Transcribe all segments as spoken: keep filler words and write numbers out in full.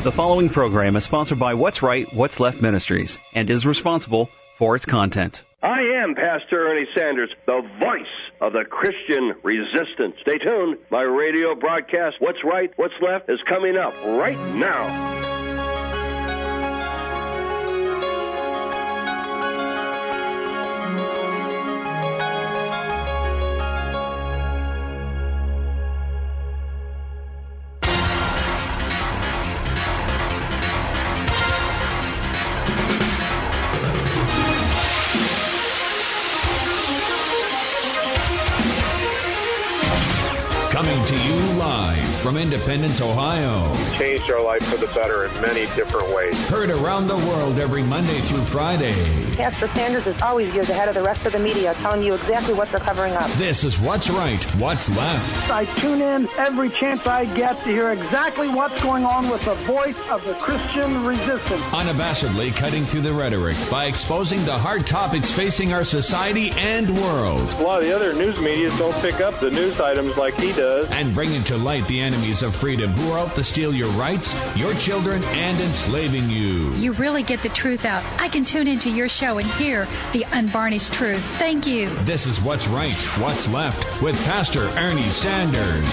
The following program is sponsored by What's Right, What's Left Ministries and is responsible for its content. I am Pastor Ernie Sanders, the voice of the Christian resistance. Stay tuned. My radio broadcast, What's Right, What's Left, is coming up right now. From Independence, Ohio. You've changed our life for the better in many different ways. Heard around the world every Monday through Friday. Pastor Sanders is always years ahead of the rest of the media, telling you exactly what they're covering up. This is What's Right, What's Left. I tune in every chance I get to hear exactly what's going on with the voice of the Christian resistance. Unabashedly cutting through the rhetoric by exposing the hard topics facing our society and world. A lot of the other news media don't pick up the news items like he does. And bringing to light the enemies of freedom who are out to steal your rights, your children, and enslaving you. You really get the truth out. I can tune into your show and hear the unvarnished truth. Thank you. This is What's Right, What's Left with Pastor Ernie Sanders.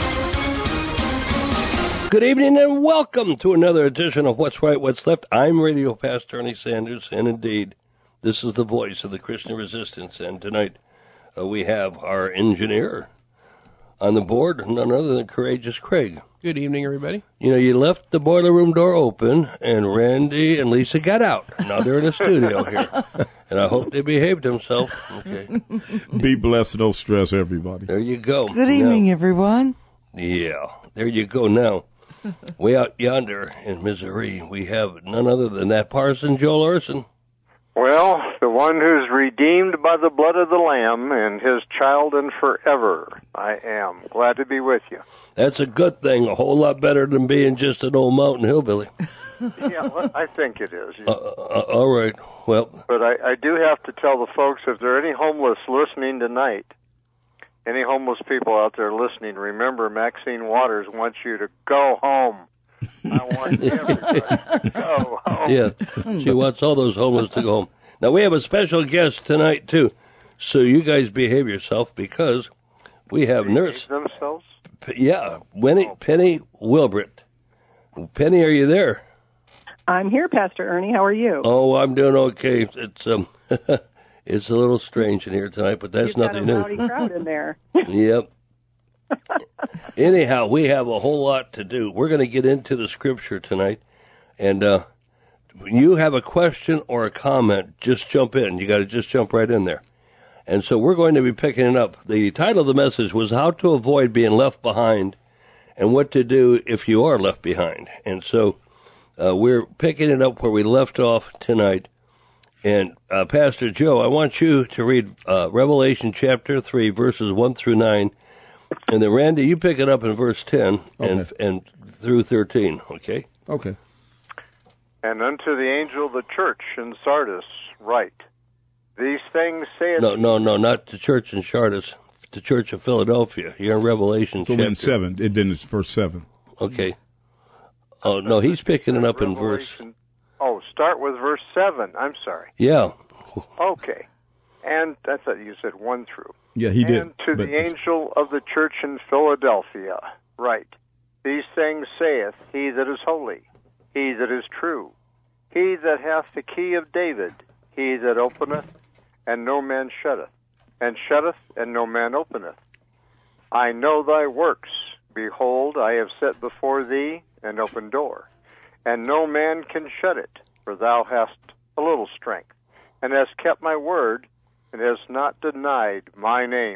Good evening and welcome to another edition of What's Right, What's Left. I'm Radio Pastor Ernie Sanders, and indeed, this is the voice of the Christian resistance. And tonight uh, we have our engineer on the board, none other than Courageous Craig. Good evening, everybody. You know, you left the boiler room door open, and Randy and Lisa got out. Now they're in the studio here, and I hope they behaved themselves. Okay. Be blessed, no stress, everybody. There you go. Good evening, now, everyone. Yeah, there you go. Now, way out yonder in Missouri, we have none other than that parson, Joel Orson. Well, the one who's redeemed by the blood of the Lamb and his child and forever. I am glad to be with you. That's a good thing. A whole lot better than being just an old mountain hillbilly. Yeah, well, I think it is. Uh, uh, all right. Well, but I, I do have to tell the folks, if there are any homeless listening tonight, any homeless people out there listening, remember Maxine Waters wants you to go home. I want everybody to go home. Yeah, she wants all those homeless to go home. Now, we have a special guest tonight, too. So you guys behave yourself because we have behave nurse. themselves? P- yeah, Winnie, oh. Penny Wilbritt. Penny, are you there? I'm here, Pastor Ernie. How are you? Oh, I'm doing okay. It's um, it's a little strange in here tonight, but that's You've nothing got a new. rowdy crowd in there. Yep. Anyhow, we have a whole lot to do. We're going to get into the scripture tonight, and uh, when you have a question or a comment, just jump in. You got to just jump right in there. And so we're going to be picking it up. The title of the message was How to Avoid Being Left Behind and What to Do If You Are Left Behind. And so uh, we're picking it up where we left off tonight. And uh, Pastor Joe, I want you to read uh, Revelation chapter three, verses one through nine. And then, Randy, you pick it up in verse ten and okay. and through thirteen, okay? Okay. And unto the angel of the church in Sardis write, these things saith... No, no, no, not the church in Sardis, the church of Philadelphia. You're in Revelation so chapter... in seven, it then it's verse seven. Okay. Oh, no, he's picking it up in verse... Oh, start with verse seven. I'm sorry. Yeah. Okay. And I thought you said one through. Yeah, he did. And to the angel of the church in Philadelphia, write, these things saith he that is holy, he that is true, he that hath the key of David, he that openeth, and no man shutteth, and shutteth, and no man openeth. I know thy works. Behold, I have set before thee an open door, and no man can shut it, for thou hast a little strength, and hast kept my word, and has not denied my name.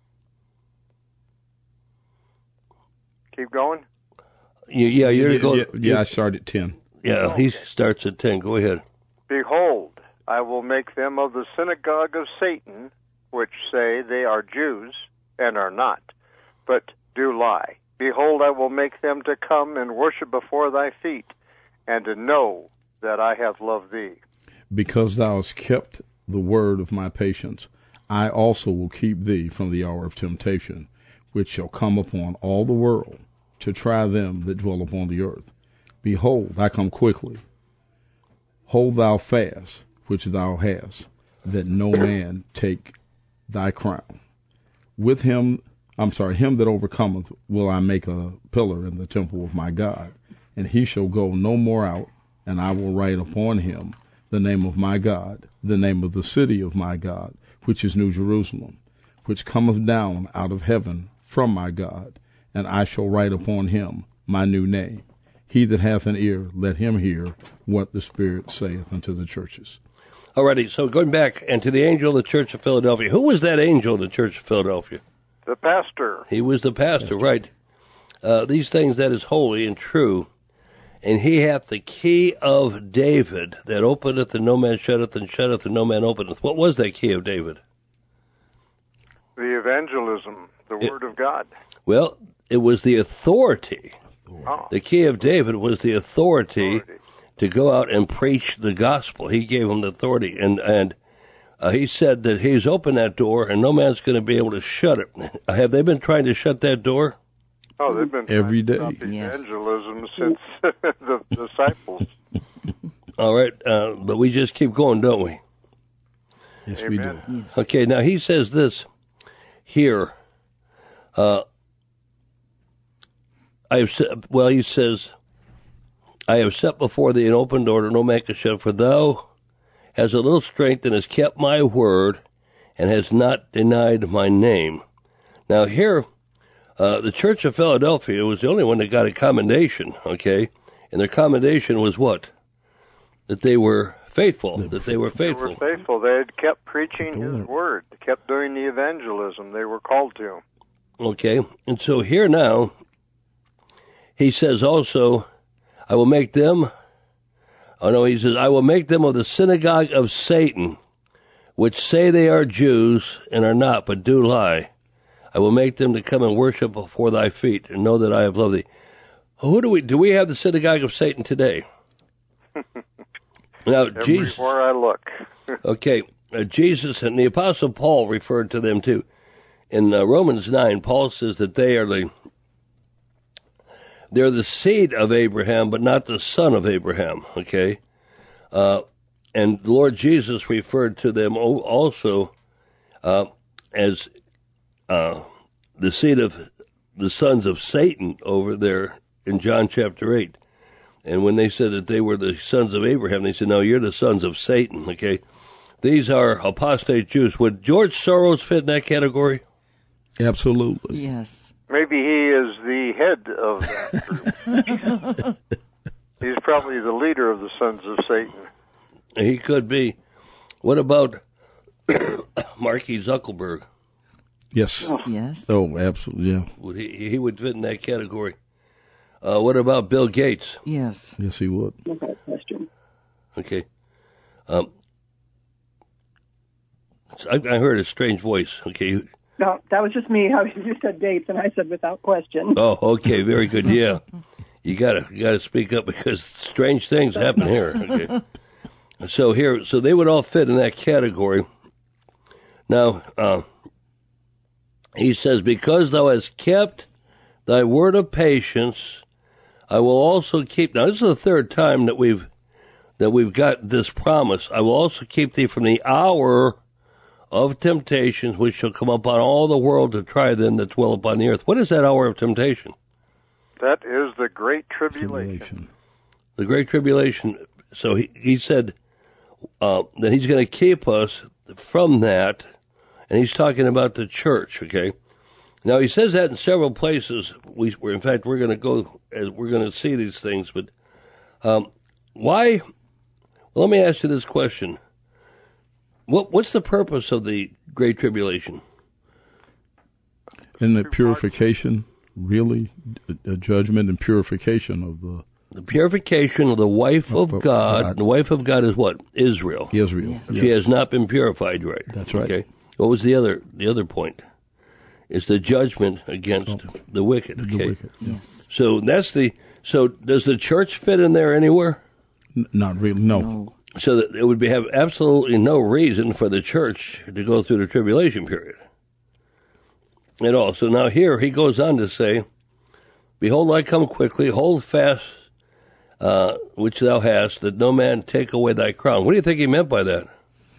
Keep going? Yeah, yeah, you're yeah, going. Yeah, yeah, I started at ten. Yeah, he starts at ten. Go ahead. Behold, I will make them of the synagogue of Satan, which say they are Jews, and are not, but do lie. Behold, I will make them to come and worship before thy feet, and to know that I have loved thee. Because thou hast kept the word of my patience, I also will keep thee from the hour of temptation, which shall come upon all the world, to try them that dwell upon the earth. Behold, I come quickly. Hold thou fast, which thou hast, that no man take thy crown. With him, I'm sorry, him that overcometh will I make a pillar in the temple of my God, and he shall go no more out, and I will write upon him the name of my God, the name of the city of my God, which is New Jerusalem, which cometh down out of heaven from my God, and I shall write upon him my new name. He that hath an ear, let him hear what the Spirit saith unto the churches. Alrighty, so going back, and to the angel of the Church of Philadelphia. Who was that angel of the Church of Philadelphia? The pastor. He was the pastor, pastor. right. Uh, these things that is holy and true, and he hath the key of David, that openeth and no man shutteth, and shutteth and no man openeth. What was that key of David? The evangelism, the it, Word of God. Well, it was the authority. Oh. The key of David was the authority, authority to go out and preach the gospel. He gave him the authority, and and uh, he said that he's opened that door, and no man's going to be able to shut it. Have they been trying to shut that door? Oh, they've been every day. Yes. Evangelism since the disciples. All right, uh, but we just keep going, don't we? Yes, Amen. we do. Yes. Okay, now he says this here. Uh, I have set, well, he says, I have set before thee an open door that no man can shut, for thou hast a little strength and hast kept my word and hast not denied my name. Now here, uh, the Church of Philadelphia was the only one that got a commendation, okay? And their commendation was what? That they were faithful, they that they were faithful. They were faithful. They had kept preaching his word, kept doing the evangelism they were called to. Okay, and so here now, he says also, I will make them, oh no, he says, I will make them of the synagogue of Satan, which say they are Jews and are not, but do lie. I will make them to come and worship before thy feet and know that I have loved thee. Who do we, do we have the synagogue of Satan today? Now, Everywhere Jesus, I look. okay, uh, Jesus and the Apostle Paul referred to them too. In uh, Romans nine, Paul says that they are the they're the seed of Abraham, but not the son of Abraham. Okay, uh, and the Lord Jesus referred to them also uh, as uh, the seed of the sons of Satan over there in John chapter eight. And when they said that they were the sons of Abraham, they said, no, you're the sons of Satan. Okay, these are apostate Jews. Would George Soros fit in that category? Absolutely. Yes. Maybe he is the head of that group. He's probably the leader of the sons of Satan. He could be. What about Marky Zuckerberg? Yes. Oh. Yes. Oh, absolutely, yeah. Would he, he would fit in that category. Uh, what about Bill Gates? Yes. Yes, he would. Okay, question. Okay. Um, I, I heard a strange voice. Okay. No, that was just me. You said dates, and I said without question. Oh, okay, very good. Yeah, you gotta you gotta speak up because strange things happen here. Okay. So here, so they would all fit in that category. Now, uh, he says, because thou hast kept thy word of patience, I will also keep. Now, this is the third time that we've that we've got this promise. I will also keep thee from the hour of temptations which shall come upon all the world to try them that dwell upon the earth. What is that hour of temptation? That is the Great Tribulation. tribulation. The Great Tribulation. So he, he said uh, that he's going to keep us from that, and he's talking about the church, okay? Now, he says that in several places. We, we're, in fact, we're going to go, as we're going to see these things, but um, why? Well, let me ask you this question. What What's the purpose of the Great Tribulation? Isn't it purification, really? A, a judgment and purification of the... The purification of the wife of, of God. God. The wife of God is what? Israel. Israel. Yes. She yes. has not been purified, right? That's right. Okay. What was the other the other point? It's the judgment against oh. the wicked. Okay. The wicked. Yes. So that's the. So does the church fit in there anywhere? N- not really. No. no. So that it would be, have absolutely no reason for the church to go through the tribulation period at all. So now here he goes on to say, behold, I come quickly, hold fast uh, which thou hast, that no man take away thy crown. What do you think he meant by that?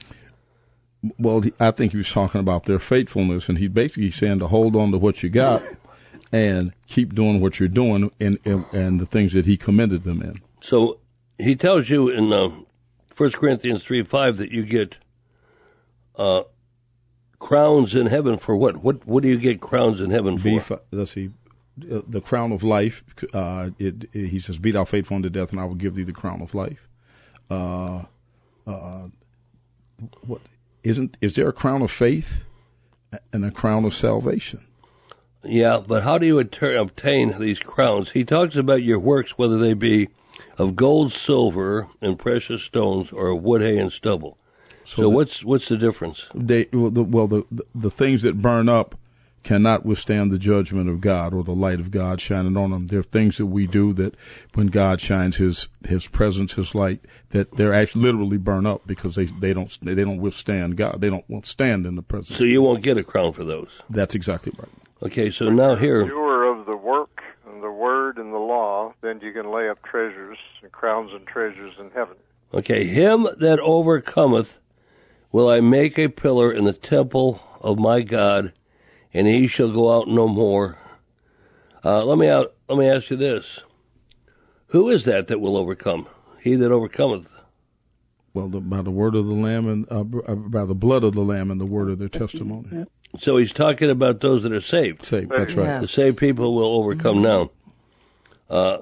Well, I think he was talking about their faithfulness, and he basically saying to hold on to what you got and keep doing what you're doing and, and, and the things that he commended them in. So he tells you in uh, First Corinthians three five that you get uh, crowns in heaven for what? What What do you get crowns in heaven for? Be, let's see, uh, the crown of life. Uh, it, it, he says, "Be thou faithful unto death, and I will give thee the crown of life." Uh, uh, what isn't? Is there a crown of faith and a crown of salvation? Yeah, but how do you atter- obtain these crowns? He talks about your works, whether they be of gold, silver, and precious stones, or of wood, hay, and stubble. So, so the, what's what's the difference? They well, the, well the, the the things that burn up cannot withstand the judgment of God or the light of God shining on them. There are things that we do that when God shines His His presence, His light, that they're actually literally burn up because they they don't they don't withstand God. They don't withstand in the presence. So you won't get a crown for those. That's exactly right. Okay, so now here. Doer of the work and the word and the law, then you can lay up treasures and crowns and treasures in heaven. Okay, him that overcometh will I make a pillar in the temple of my God, and he shall go out no more. Uh, let me out. Let me ask you this: who is that that will overcome? He that overcometh. Well, the, by the word of the Lamb and uh, by the blood of the Lamb and the word of their testimony. So he's talking about those that are saved. Saved, that's right. Yes. The saved people will overcome now. Uh,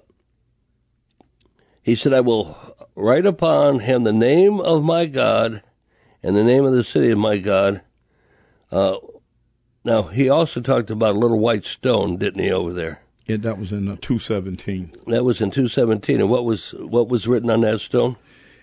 he said, I will write upon him the name of my God and the name of the city of my God. Uh, now, he also talked about a little white stone, didn't he, over there? Yeah, that was in uh, two seventeen. That was in two seventeen. And what was what was written on that stone?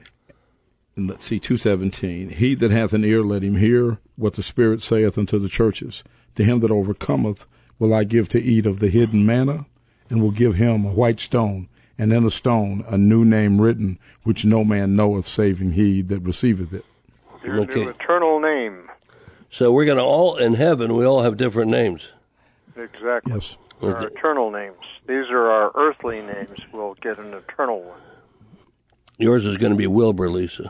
Let's see, two seventeen. He that hath an ear, let him hear what the Spirit saith unto the churches. To him that overcometh will I give to eat of the hidden manna, and will give him a white stone, and in the stone a new name written, which no man knoweth, saving he that receiveth it. Your okay. new eternal name. So we're going to all, in heaven, we all have different names. Exactly. Yes. Our okay. eternal names. These are our earthly names. We'll get an eternal one. Yours is going to be Wilbur, Lisa.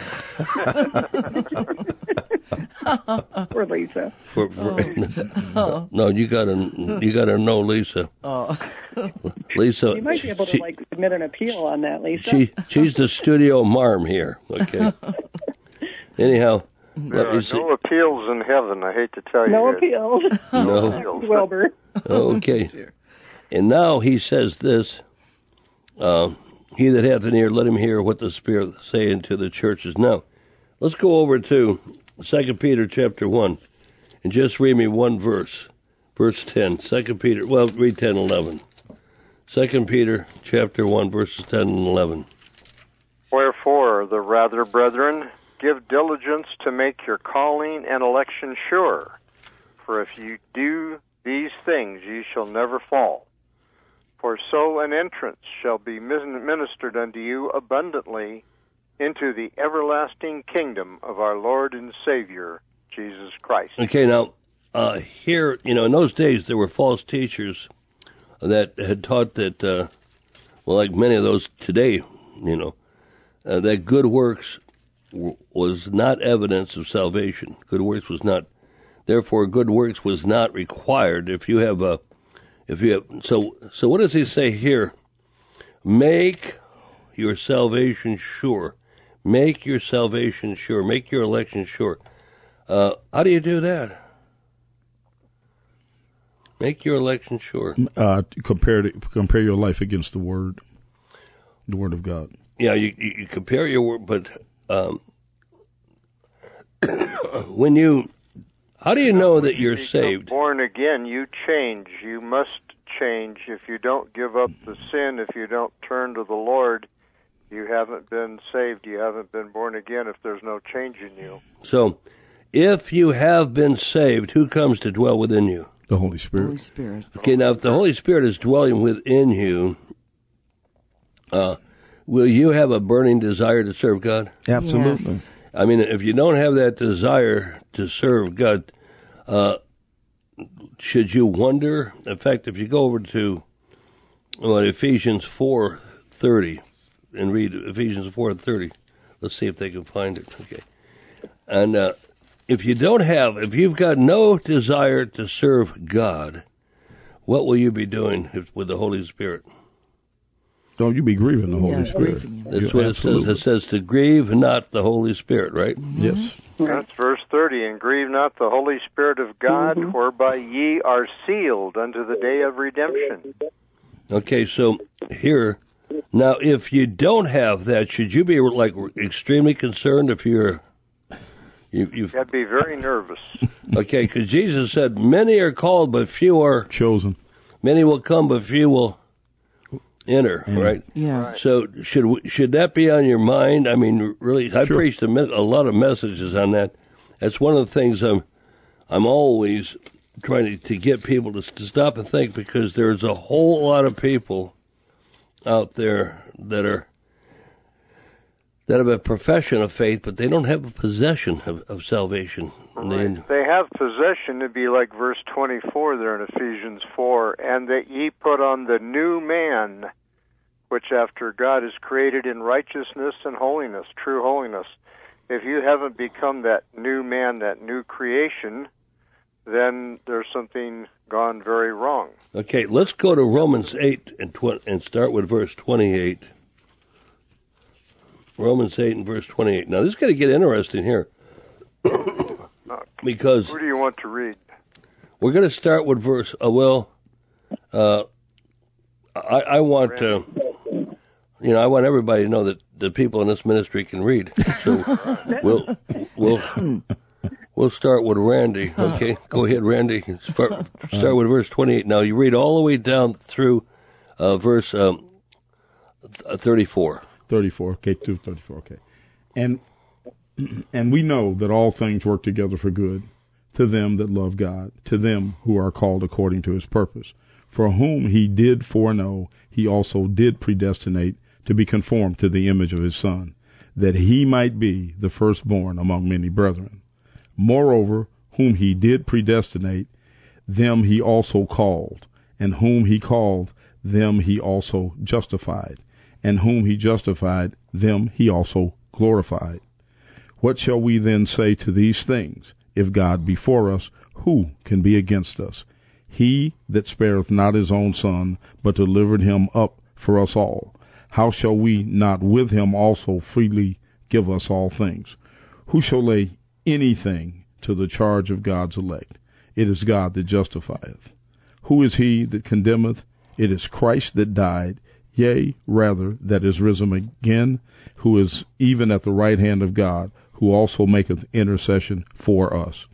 Poor Lisa. For, for, oh. No, you gotta you gotta know Lisa. Oh. Lisa. You might be able she, to like submit an appeal on that, Lisa. She she's the studio marm here. Okay. Anyhow, there are no appeals in heaven. I hate to tell you. No that. appeals. No appeals. Wilbur. Okay. And now he says this. Uh, He that hath an ear, let him hear what the Spirit saying to the churches. Now, let's go over to Second Peter chapter one, and just read me one verse, verse ten. Second Peter, well, read ten and eleven. Second Peter chapter one, verses ten and eleven. Wherefore, the rather, brethren, give diligence to make your calling and election sure. For if you do these things, ye shall never fall. For so an entrance shall be ministered unto you abundantly into the everlasting kingdom of our Lord and Savior, Jesus Christ. Okay, now, uh, here, you know, in those days there were false teachers that had taught that, uh, well, like many of those today, you know, uh, that good works w- was not evidence of salvation. Good works was not, therefore good works was not required. If you have a If you have, so, so what does he say here? Make your salvation sure. Make your salvation sure. Make your election sure. Uh, how do you do that? Make your election sure. Uh, compare to, compare your life against the Word, the Word of God. Yeah, you, you compare your word, but um, when you. How do you know that you're saved? Born again, you change. You must change. If you don't give up the sin, if you don't turn to the Lord, you haven't been saved. You haven't been born again if there's no change in you. So, if you have been saved, who comes to dwell within you? The Holy Spirit. Holy Spirit. Okay, now if the Holy Spirit is dwelling within you, uh, will you have a burning desire to serve God? Absolutely. Yes. I mean, if you don't have that desire to serve God, uh, should you wonder? In fact, if you go over to well, Ephesians four thirty, and read Ephesians four and thirty. Let's see if they can find it. Okay. And uh, if you don't have, if you've got no desire to serve God, what will you be doing if, with the Holy Spirit? Don't you be grieving the Holy Yeah, Spirit. grieving That's You what absolutely- it says. It says to grieve not the Holy Spirit, right? Yes. That's verse thirty. And grieve not the Holy Spirit of God, Mhm. whereby ye are sealed unto the day of redemption. Okay, so here, now if you don't have that, should you be like extremely concerned if you're, you, you've, I'd be very nervous. okay, because Jesus said, many are called, but few are Chosen. Many will come, but few will enter, Enter. right? Yes. So should we- should that be on your mind? I mean, really, I Sure. preached a, me- a lot of messages on that. That's one of the things I'm I'm always trying to, to get people to, to stop and think, because there's a whole lot of people out there that are that have a profession of faith, but they don't have a possession of, of salvation. And they- Right. They have possession to be like verse twenty-four there in Ephesians four, and that ye put on the new man, which after God is created in righteousness and holiness, true holiness. If you haven't become that new man, that new creation, then there's something gone very wrong. Okay, let's go to Romans eight and tw- and start with verse twenty-eight. Romans eight and verse twenty-eight. Now, this is going to get interesting here. Because Who do you want to read? we're going to start with verse, uh, well, uh, I, I want to, you know, I want everybody to know that the people in this ministry can read. So we'll, we'll, we'll start with Randy. Okay, go ahead, Randy. Start, start with verse twenty-eight. Now, you read all the way down through uh, verse um, thirty-four. thirty-four, okay, two thirty-four, okay. And and we know that all things work together for good to them that love God, to them who are called according to his purpose. For whom he did foreknow, he also did predestinate to be conformed to the image of his Son, that he might be the firstborn among many brethren. Moreover, whom he did predestinate, them he also called, and whom he called, them he also justified, and whom he justified, them he also glorified. What shall we then say to these things? If God be for us, who can be against us? He that spareth not his own Son, but delivered him up for us all, how shall we not with him also freely give us all things? Who shall lay anything to the charge of God's elect? It is God that justifieth. Who is he that condemneth? It is Christ that died, yea, rather, that is risen again, who is even at the right hand of God, who also maketh intercession for us.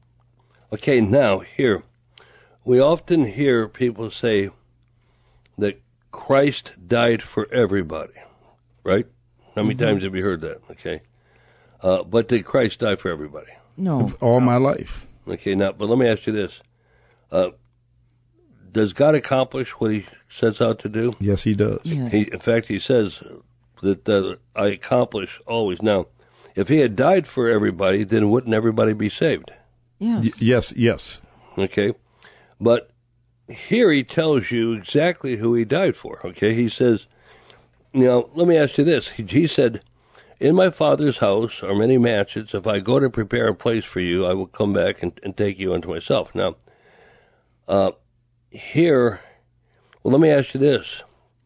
Okay, now, here, we often hear people say that Christ died for everybody, right? How many Mm-hmm. times have you heard that? Okay. Uh, but did Christ die for everybody? No. All my life. Okay, now, but let me ask you this. Uh, does God accomplish what he sets out to do? Yes, he does. Yes. He, in fact, he says that uh, I accomplish always. Now, if he had died for everybody, then wouldn't everybody be saved? Yes. Y- yes, yes. Okay. But here he tells you exactly who he died for. Okay. He says, now, let me ask you this. He, he said, in my Father's house are many mansions. If I go to prepare a place for you, I will come back and, and take you unto myself. Now, uh, here, well, let me ask you this.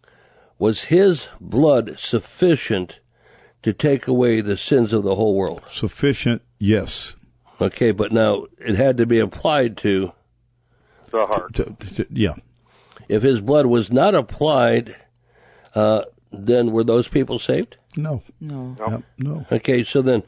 Was his blood sufficient to take away the sins of the whole world? Sufficient, yes. Okay, but now it had to be applied to The heart. To- to- to- yeah. If his blood was not applied, uh, then were those people saved? No. No. Yep, no. Okay, so then,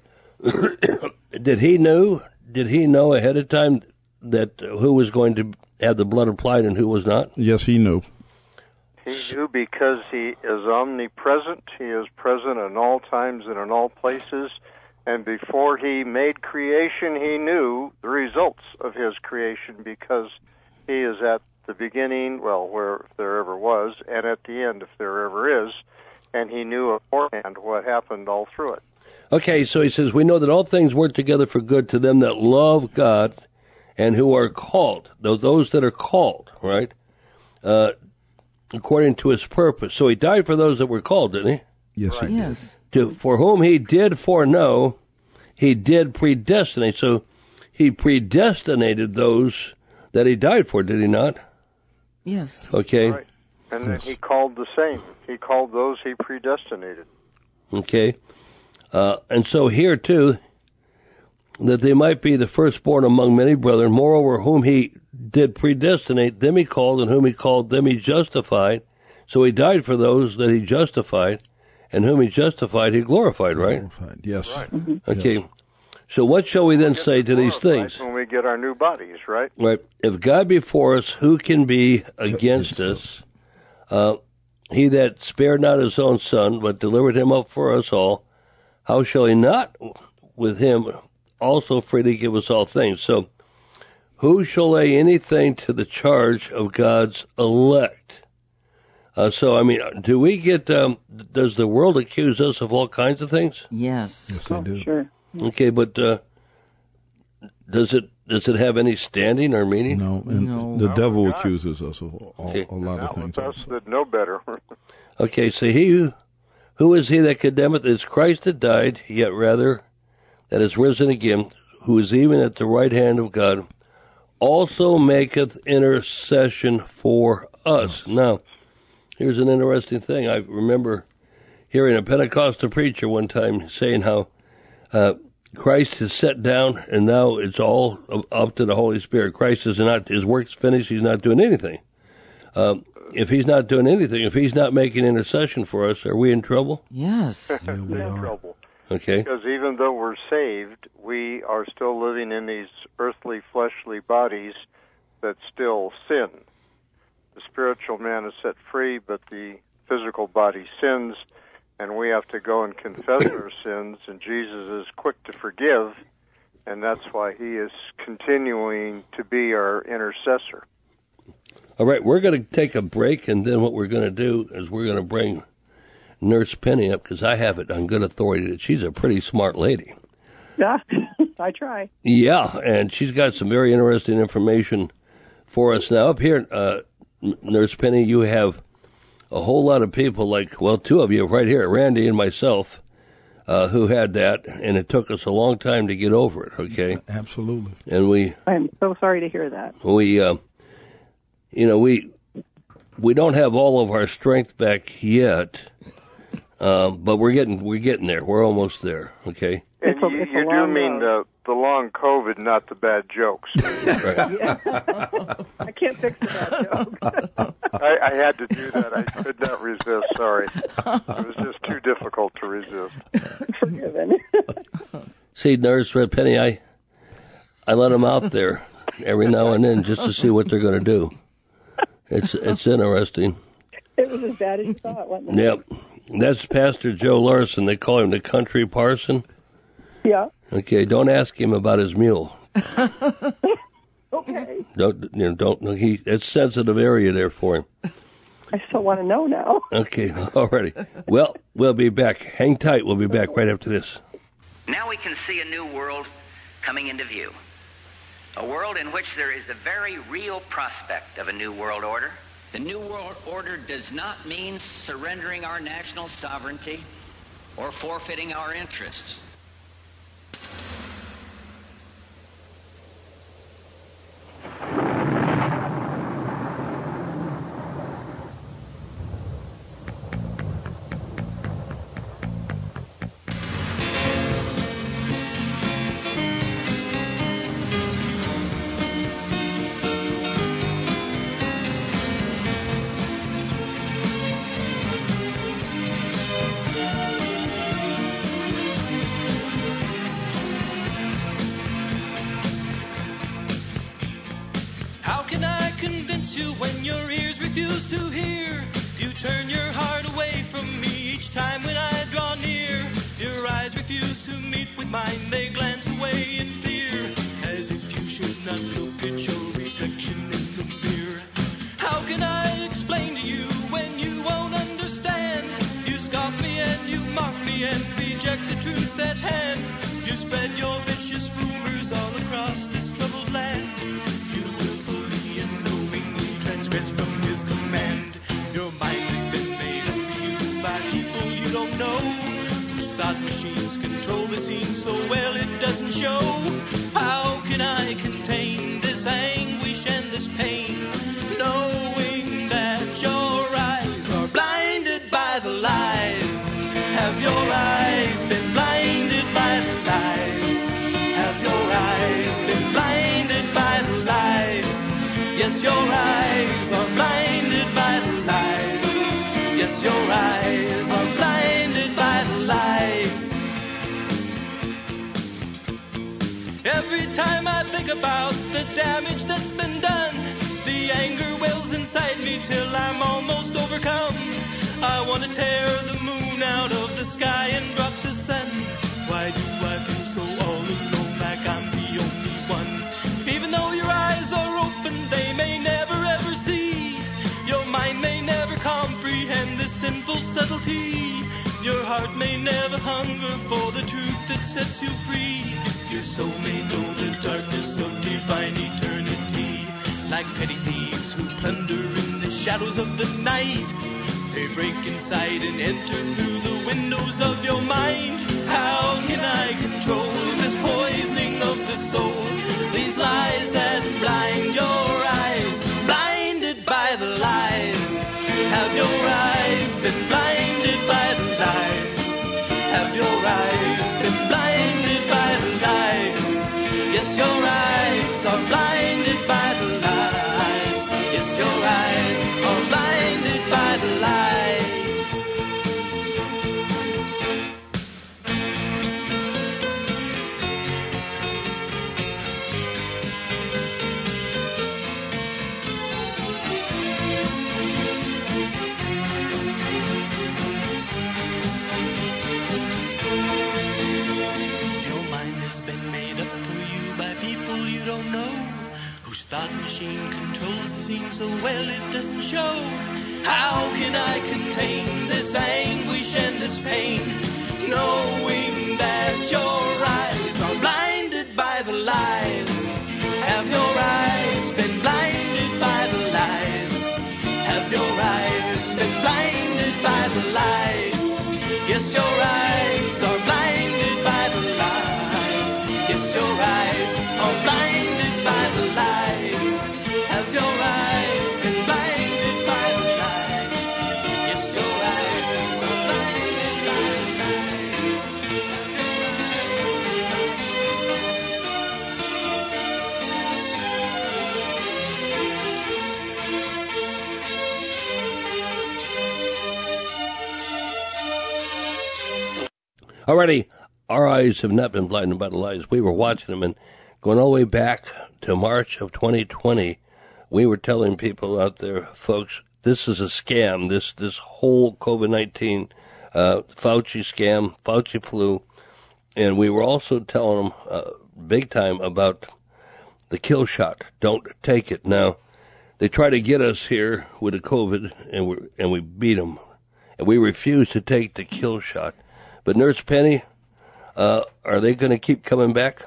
did he know? Did he know ahead of time that uh, who was going to have the blood applied and who was not? Yes, he knew. He knew because he is omnipresent. He is present in all times and in all places. And before he made creation, he knew the results of his creation because he is at the beginning, well, where if there ever was, and at the end, if there ever is. And he knew beforehand what happened all through it. Okay, so he says, we know that all things work together for good to them that love God and who are called, those, those that are called, right, uh, according to his purpose. So he died for those that were called, didn't he? Yes, right. he did. Yes. To, for whom he did foreknow, he did predestinate. So he predestinated those that he died for, did he not? Yes. Okay. Right. And then he called the same. He called those he predestinated. Okay. Uh, and so here, too, that they might be the firstborn among many brethren. Moreover, whom he did predestinate, them he called, and whom he called, them he justified. So he died for those that he justified, and whom he justified, he glorified, right? Glorified. Yes. Right. Mm-hmm. Okay. Yes. So what shall we then say to these things? When we get our new bodies, right? Right. If God be for us, who can be against us? Uh, he that spared not his own son, but delivered him up for us all, how shall he not with him also freely give us all things? So, who shall lay anything to the charge of God's elect? Uh, so, I mean, do we get, um, does the world accuse us of all kinds of things? Yes. Yes, they Oh, do. sure. Okay, but uh, does it does it have any standing or meaning? No, and No. the No, devil God. accuses us of all, Okay. a lot Not of things. with us also. that know better. Okay, so he who, who is he that condemneth? It's Christ that died, yet rather that is risen again, who is even at the right hand of God, also maketh intercession for us. Now, here's an interesting thing. I remember hearing a Pentecostal preacher one time saying how uh, Christ has sat down and now it's all up to the Holy Spirit. Christ is not, his work's finished, he's not doing anything. Um, if he's not doing anything, if he's not making intercession for us, are we in trouble? Yes. Yeah, we in are. trouble. Okay. Because even though we're saved, we are still living in these earthly, fleshly bodies that still sin. The spiritual man is set free, but the physical body sins, and we have to go and confess our sins, and Jesus is quick to forgive, and that's why he is continuing to be our intercessor. All right, we're going to take a break, and then what we're going to do is we're going to bring Nurse Penny up, because I have it on good authority that she's a pretty smart lady. Yeah, I try. Yeah, and she's got some very interesting information for us now. Up here, uh, Nurse Penny, you have a whole lot of people, like, well, two of you right here, Randy and myself, uh, who had that, and it took us a long time to get over it, okay? Absolutely. And we, I am so sorry to hear that. we, uh, you know, we, we don't have all of our strength back yet, uh, but we're getting, we're getting there. We're almost there, okay? And It's a- you, it's a you do long mean the, the long COVID, not the bad jokes. Right. Yeah. I can't fix the bad joke. I, I had to do that. I could not resist. Sorry. It was just too difficult to resist. Forgiven. See, Nurse Red Penny, I, I let them out there every now and then just to see what they're going to do. It's it's interesting. It was as bad as you thought, wasn't it? Yep. That's Pastor Joe Larson. They call him the country parson. Yeah. Okay, don't ask him about his mule. Okay. Don't you know? Don't he? It's sensitive area there for him. I still want to know now. Okay, alrighty. Well, we'll be back. Hang tight. We'll be back right after this. Now we can see a new world coming into view. A world in which there is the very real prospect of a new world order. The New World Order does not mean surrendering our national sovereignty or forfeiting our interests. How can I convince you when your ears refuse to hear? You turn your heart away from me each time when I draw near. Your eyes refuse to meet with mine, they glance away in fear, as if you should not look at your reflection in the mirror. How can I explain to you when you won't understand? You scoff me and you mock me and reject the truth at hand. You spread your vicious rumors all across this troubled land. You willfully and knowingly transgress from his command. Your mind has been made up to you by people you don't know. thought machines control the scene so well it doesn't show. How can I contain this anguish and this pain, knowing that your eyes are blinded by the lies? Have your eyes been blinded by the lies? Have your eyes been blinded by the lies? Yes, your eyes are blinded by the lies. Yes, your eyes are blinded by the lies. Every time I think about the damage that's been done, the anger wells inside me till I'm almost overcome. I want to tear the moon out of the sky and drop the sun. Why do I feel so all alone, like I'm the only one? Even though your eyes are open, they may never ever see. Your mind may never comprehend this sinful subtlety. Your heart may never hunger for the truth that sets you free. Your soul may know the darkness of divine eternity. Like petty thieves who plunder in the shadows of the night, they break inside and enter through the windows of your mind. How can I control this poisoning of the soul? These lies that blind your eyes, blinded by the lies. Have your eyes been blinded by the lies? Have your eyes been blinded by the lies? Yes, your eyes are blinded by the lies. Yes, your eyes are blinded by the lies. Your mind has been made up for you by people you don't know, whose thought machine controls the scene so well it doesn't show. How can I contain this anguish and this pain, knowing that your eyes are blinded by the lies? Have your eyes been blinded by the lies? Have your eyes been blinded by the lies? Yes, your eyes are blinded by the lies. Yes, your eyes are blinded by the lies. Have your eyes been blinded by the lies? Yes, your eyes are blinded by the lies. Alrighty, our eyes have not been blinded by the lies. We were watching them, and going all the way back to March of twenty twenty, we were telling people out there, folks, this is a scam. This this whole COVID nineteen uh, Fauci scam, Fauci flu, and we were also telling them uh, big time about the kill shot. Don't take it. Now, they try to get us here with the COVID, and we and we beat them, and we refuse to take the kill shot. But Nurse Penny, uh, are they going to keep coming back?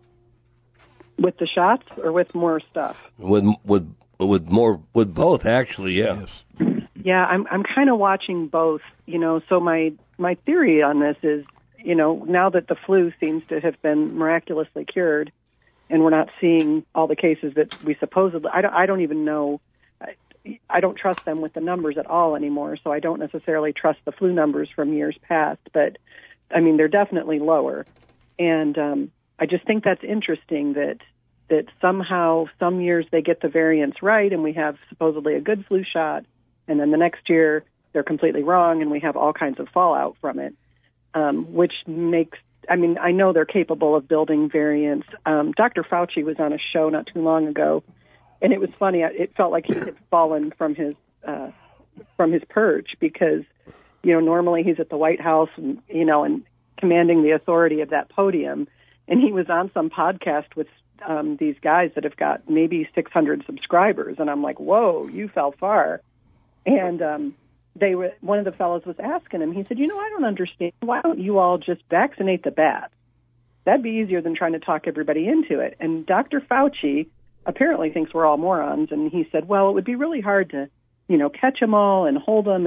With the shots or with more stuff? With with with more with both, actually, yeah. Yes. Yeah, I'm I'm kind of watching both. You know, so my my theory on this is, you know, now that the flu seems to have been miraculously cured, and we're not seeing all the cases that we supposedly, I don't I don't even know. I, I don't trust them with the numbers at all anymore, so I don't necessarily trust the flu numbers from years past. But, I mean, they're definitely lower. And um, I just think that's interesting that that somehow some years they get the variants right and we have supposedly a good flu shot, and then the next year they're completely wrong and we have all kinds of fallout from it, um, which makes, I mean, I know they're capable of building variants. Um, Doctor Fauci was on a show not too long ago, and it was funny. It felt like he had fallen from his uh, from his perch because, you know, normally he's at the White House and, you know, and commanding the authority of that podium. And he was on some podcast with um, these guys that have got maybe six hundred subscribers. And I'm like, whoa, you fell far. And um, they were, one of the fellows was asking him, he said, you know, I don't understand. Why don't you all just vaccinate the bats? That'd be easier than trying to talk everybody into it. And Doctor Fauci apparently thinks we're all morons. And he said, well, it would be really hard to, you know, catch them all and hold them. And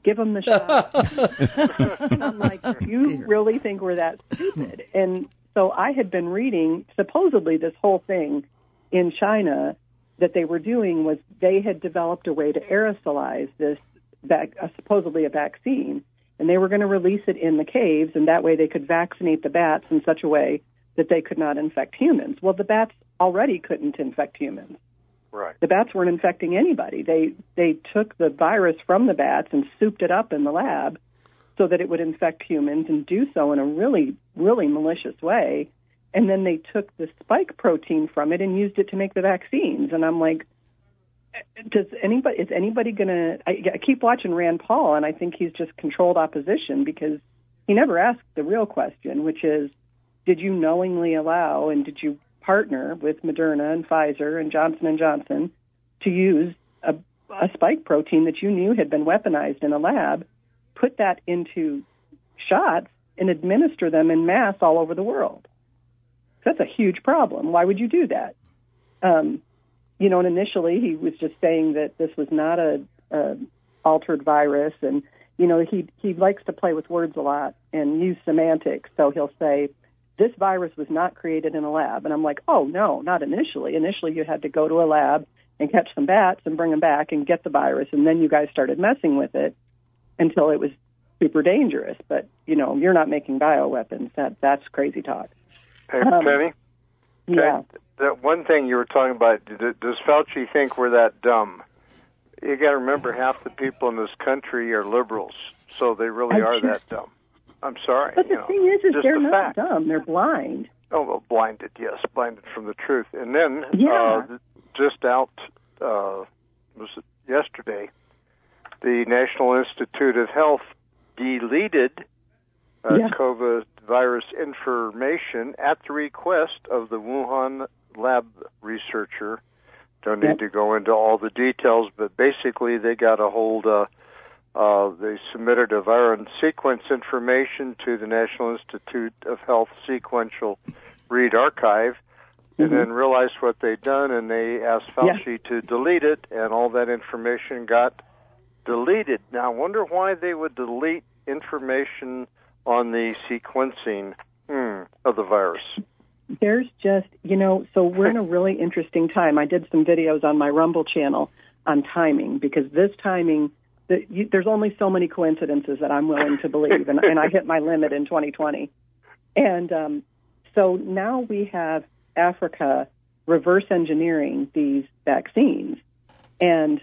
Give them the shot. And I'm like, you really think we're that stupid? And so I had been reading, supposedly this whole thing in China that they were doing was they had developed a way to aerosolize this, vac- uh, supposedly a vaccine, and they were going to release it in the caves, and that way they could vaccinate the bats in such a way that they could not infect humans. Well, the bats already couldn't infect humans. Right. The bats weren't infecting anybody. They they took the virus from the bats and souped it up in the lab so that it would infect humans and do so in a really, really malicious way. And then they took the spike protein from it and used it to make the vaccines. And I'm like, does anybody, is anybody going to, I keep watching Rand Paul, and I think he's just controlled opposition because he never asked the real question, which is, did you knowingly allow and did you partner with Moderna and Pfizer and Johnson and Johnson to use a, a spike protein that you knew had been weaponized in a lab, put that into shots, and administer them in mass all over the world? That's a huge problem. Why would you do that? Um, you know, and initially he was just saying that this was not a, a altered virus, and you know he he likes to play with words a lot and use semantics. So he'll say, this virus was not created in a lab. And I'm like, oh, no, not initially. Initially, you had to go to a lab and catch some bats and bring them back and get the virus, and then you guys started messing with it until it was super dangerous. But, you know, you're not making bioweapons. That, that's crazy talk. Hey, Um, Penny? Yeah. Okay, that one thing you were talking about, d- does Fauci think we're that dumb? You got to remember, half the people in this country are liberals, so they really I are sure- that dumb. I'm sorry. But the you know, thing is, is just they're a not fact. dumb. They're blind. Oh, well, blinded, yes, blinded from the truth. And then, Yeah. uh, just out, uh, was it yesterday, the National Institute of Health deleted uh, Yeah. COVID virus information at the request of the Wuhan lab researcher. Don't need Yep. to go into all the details, but basically they got a hold of Uh, they submitted a virus sequence information to the National Institute of Health Sequential Read Archive, and Mm-hmm. then realized what they'd done, and they asked Fauci to delete it, and all that information got deleted. Now, I wonder why they would delete information on the sequencing hmm, of the virus. There's just, you know, so we're in a really interesting time. I did some videos on my Rumble channel on timing, because this timing, the, you, there's only so many coincidences that I'm willing to believe, and, and I hit my limit in twenty twenty. And um, so now we have Africa reverse engineering these vaccines. And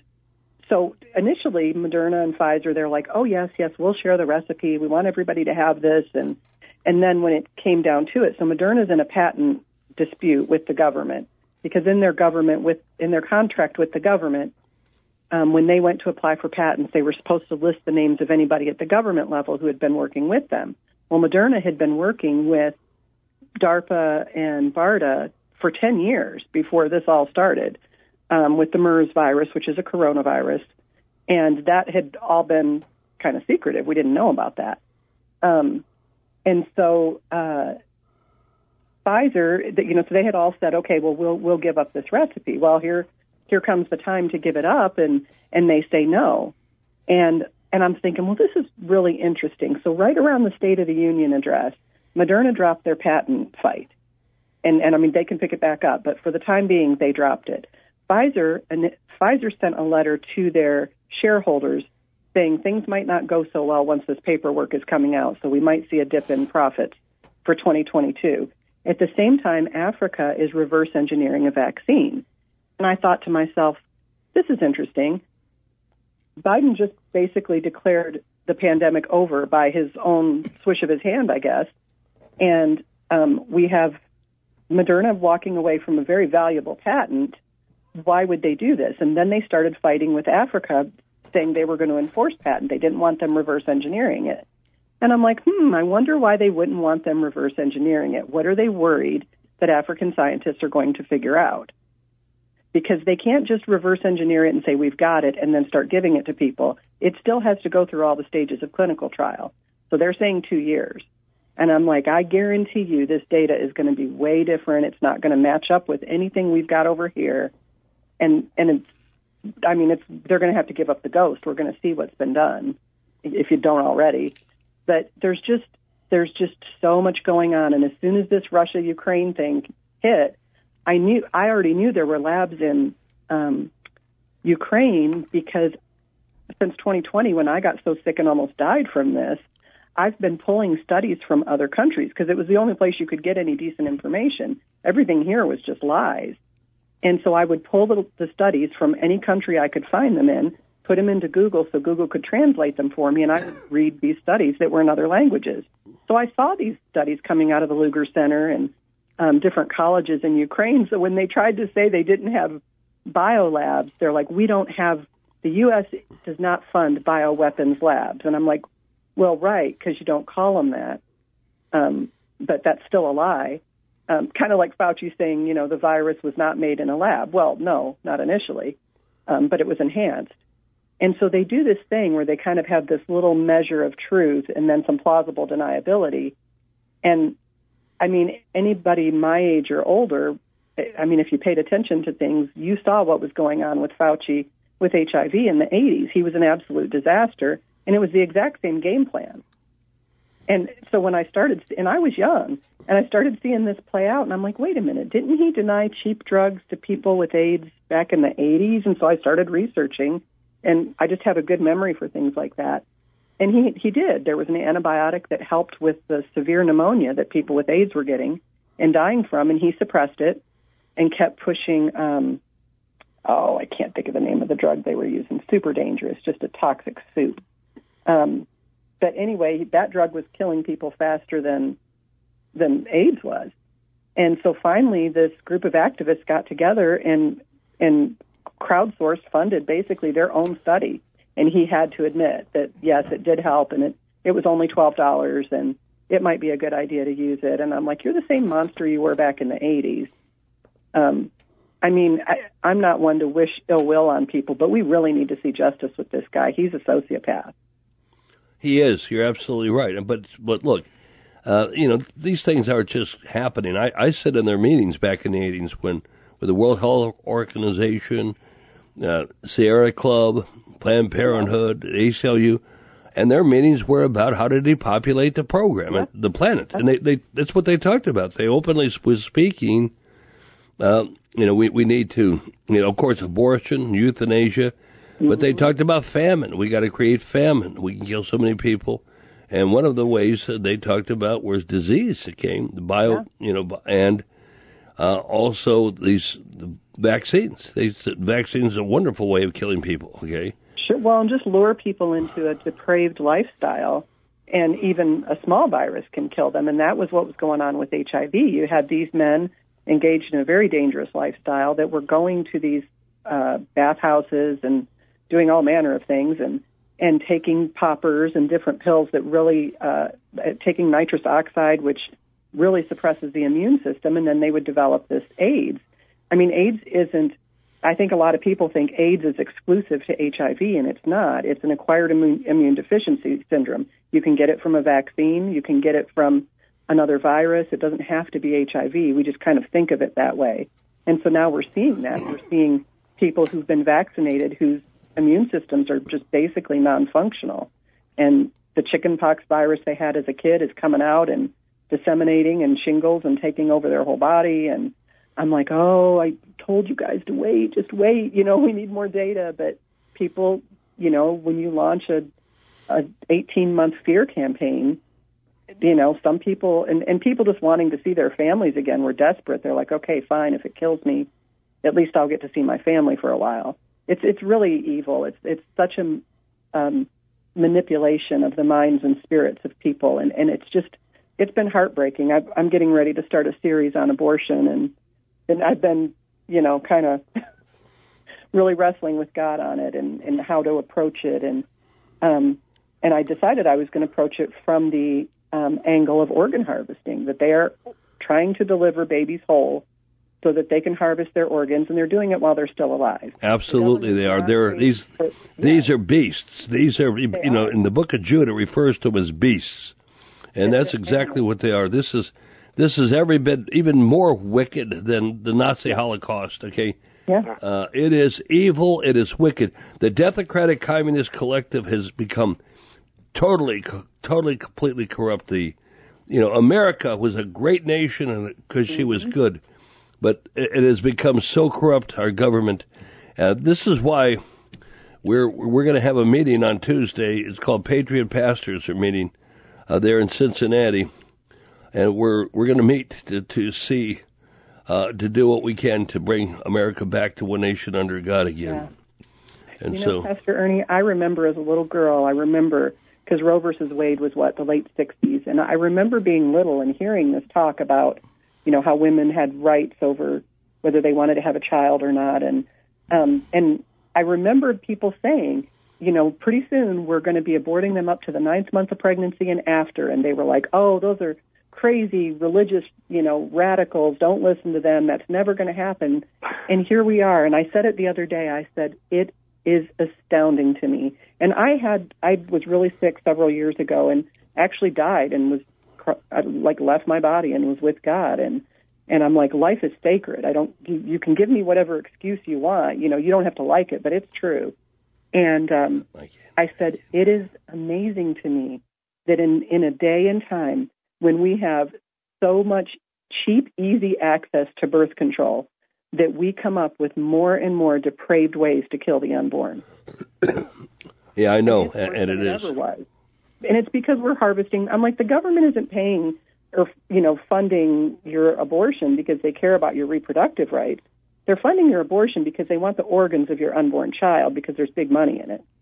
so initially, Moderna and Pfizer, they're like, oh, yes, yes, we'll share the recipe. We want everybody to have this. And and then when it came down to it, so Moderna's in a patent dispute with the government, because in their government, with in their contract with the government, um, when they went to apply for patents, they were supposed to list the names of anybody at the government level who had been working with them. Well, Moderna had been working with DARPA and BARDA for ten years before this all started, um, with the MERS virus, which is a coronavirus, and that had all been kind of secretive. We didn't know about that. Um, and so uh, Pfizer, you know, so they had all said, okay, well, we'll we'll give up this recipe. Well, here here comes the time to give it up, and and they say no. And and I'm thinking, well, this is really interesting. So right around the State of the Union address, Moderna dropped their patent fight. And, and I mean, they can pick it back up, but for the time being, they dropped it. Pfizer and Pfizer sent a letter to their shareholders saying things might not go so well once this paperwork is coming out, so we might see a dip in profits for twenty twenty-two. At the same time, Africa is reverse engineering a vaccine. And I thought to myself, this is interesting. Biden just basically declared the pandemic over by his own swish of his hand, I guess. And um, we have Moderna walking away from a very valuable patent. Why would they do this? And then they started fighting with Africa, saying they were going to enforce patent. They didn't want them reverse engineering it. And I'm like, hmm, I wonder why they wouldn't want them reverse engineering it. What are they worried that African scientists are going to figure out? Because they can't just reverse engineer it and say, we've got it, and then start giving it to people. It still has to go through all the stages of clinical trial. So they're saying two years. And I'm like, I guarantee you this data is going to be way different. It's not going to match up with anything we've got over here. And, and it's, I mean, it's, they're going to have to give up the ghost. We're going to see what's been done. if you don't already. But there's just there's just so much going on, and as soon as this Russia-Ukraine thing hit, I knew I already knew there were labs in um, Ukraine, because since twenty twenty, when I got so sick and almost died from this, I've been pulling studies from other countries because it was the only place you could get any decent information. Everything here was just lies. And so I would pull the, the studies from any country I could find them in, put them into Google so Google could translate them for me, and I would read these studies that were in other languages. So I saw these studies coming out of the Lugar Center and um, different colleges in Ukraine. So when they tried to say they didn't have biolabs, they're like, we don't have, the U S does not fund bioweapons labs. And I'm like, well, right, because you don't call them that. Um, but that's still a lie. Um, kind of like Fauci saying, you know, the virus was not made in a lab. Well, no, not initially, um, but it was enhanced. And so they do this thing where they kind of have this little measure of truth and then some plausible deniability. And, I mean, anybody my age or older, I mean, if you paid attention to things, you saw what was going on with Fauci with H I V in the eighties. He was an absolute disaster, and it was the exact same game plan. And so when I started, and I was young, and I started seeing this play out, and I'm like, wait a minute, didn't he deny cheap drugs to people with AIDS back in the eighties? And so I started researching, and I just have a good memory for things like that. And he, he did. There was an antibiotic that helped with the severe pneumonia that people with AIDS were getting and dying from, and he suppressed it and kept pushing, um, oh, I can't think of the name of the drug they were using, super dangerous, just a toxic soup. Um, but anyway, that drug was killing people faster than than AIDS was. And so finally, this group of activists got together and and crowdsourced, funded basically their own study. And he had to admit that, yes, it did help, and it, it was only twelve dollars, and it might be a good idea to use it. And I'm like, you're the same monster you were back in the eighties. Um, I mean, I, I'm not one to wish ill will on people, but we really need to see justice with this guy. He's a sociopath. He is. You're absolutely right. But but look, uh, you know, these things aren't just happening. I, I sit in their meetings back in the eighties when with the World Health Organization, uh, Sierra Club, Planned Parenthood, A C L U, and their meetings were about how to depopulate the program, yeah. the planet. And they, they that's what they talked about. They openly was speaking, uh, you know, we, we need to, you know, of course, abortion, euthanasia. But they talked about famine. We got to create famine. We can kill so many people. And one of the ways that they talked about was disease. It came, the bio, yeah. you know, and uh, also these the vaccines. They said vaccines are a wonderful way of killing people, okay? Sure. Well, and just lure people into a depraved lifestyle. And even a small virus can kill them. And that was what was going on with H I V. You had these men engaged in a very dangerous lifestyle that were going to these uh, bathhouses and doing all manner of things and, and taking poppers and different pills that really, uh, taking nitrous oxide, which really suppresses the immune system, and then they would develop this AIDS. I mean, AIDS isn't, I think a lot of people think AIDS is exclusive to H I V, and it's not. It's an acquired immune, immune deficiency syndrome. You can get it from a vaccine. You can get it from another virus. It doesn't have to be H I V. We just kind of think of it that way. And so now we're seeing that. We're seeing people who've been vaccinated whose immune systems are just basically non-functional. And the chickenpox virus they had as a kid is coming out and disseminating, and shingles and taking over their whole body. And I'm like, oh, I told you guys to wait, just wait. You know, we need more data. But people, you know, when you launch a, a eighteen-month fear campaign, you know, some people, and, and people just wanting to see their families again were desperate. They're like, okay, fine, if it kills me, at least I'll get to see my family for a while. It's it's really evil. It's it's such a um, manipulation of the minds and spirits of people, and, and it's just it's been heartbreaking. I've, I'm getting ready to start a series on abortion, and and I've been you know kind of really wrestling with God on it and, and how to approach it, and um, and I decided I was going to approach it from the um, angle of organ harvesting, that they are trying to deliver babies whole, so that they can harvest their organs, and they're doing it while they're still alive. Absolutely, they are. They're these but, yeah. these are beasts. These are you they know are. In the book of Jude it refers to them as beasts, and that's exactly what they are. This is this is every bit even more wicked than the Nazi Holocaust. Okay, yeah, uh, it is evil. It is wicked. The Democratic Communist Collective has become totally, totally, completely corrupt the, you know, America was a great nation because she was good, but it, it has become so corrupt, our government. Uh, this is why we're we're going to have a meeting on Tuesday. It's called Patriot Pastors are meeting uh, there in Cincinnati, and we're we're going to meet to, to see uh, to do what we can to bring America back to one nation under God again. Yeah. And you so, know, Pastor Ernie, I remember as a little girl, I remember, because Roe versus Wade was, what, the late sixties, and I remember being little and hearing this talk about, you know, how women had rights over whether they wanted to have a child or not, and um, and I remember people saying, you know, pretty soon we're going to be aborting them up to the ninth month of pregnancy and after, and they were like, oh, those are crazy religious, you know, radicals, don't listen to them, that's never going to happen, and here we are, and I said it the other day, I said, it is astounding to me. And I had, I was really sick several years ago and actually died and was, like, left my body and was with God. And, and I'm like, life is sacred. I don't, you, you can give me whatever excuse you want. You know, you don't have to like it, but it's true. And um, I said, it is amazing to me that in, in a day and time when we have so much cheap, easy access to birth control, that we come up with more and more depraved ways to kill the unborn. Yeah, I know, and, and it is. Was. And it's because we're harvesting. I'm like, the government isn't paying or, you know, funding your abortion because they care about your reproductive rights. They're funding your abortion because they want the organs of your unborn child because there's big money in it.